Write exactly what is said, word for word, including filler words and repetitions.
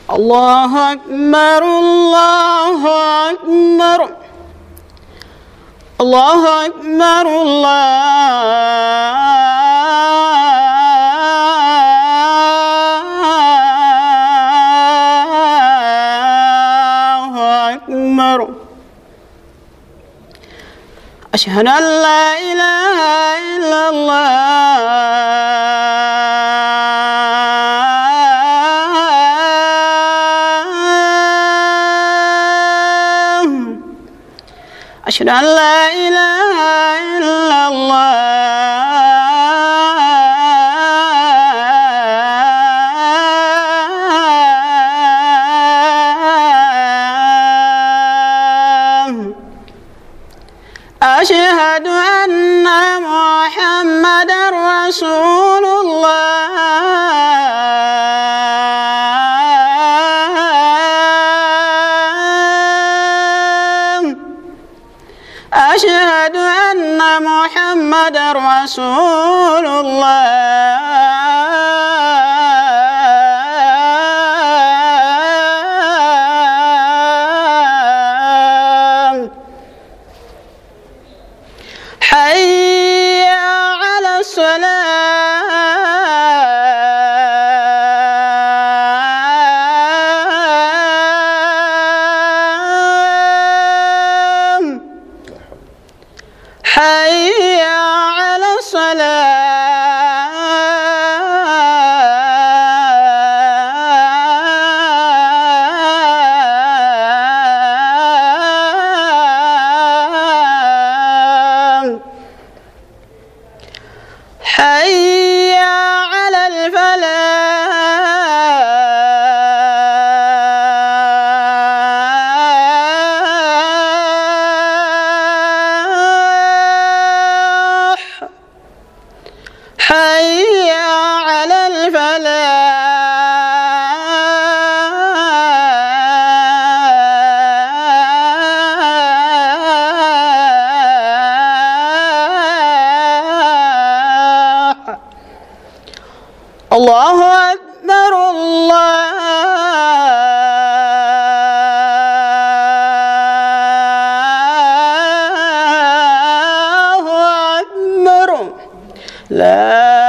الله أكبر الله أكبر الله أكبر الله أكبر أشهد أن لا إله إلا الله أشهد أن لا إله إلا الله أشهد أن محمدا رسول الله أشهد أن محمدا رسول الله حي على الصلاة حي على الصلاة حي على الفلاح حي على الفلاح الله أكبر الله أكبر لا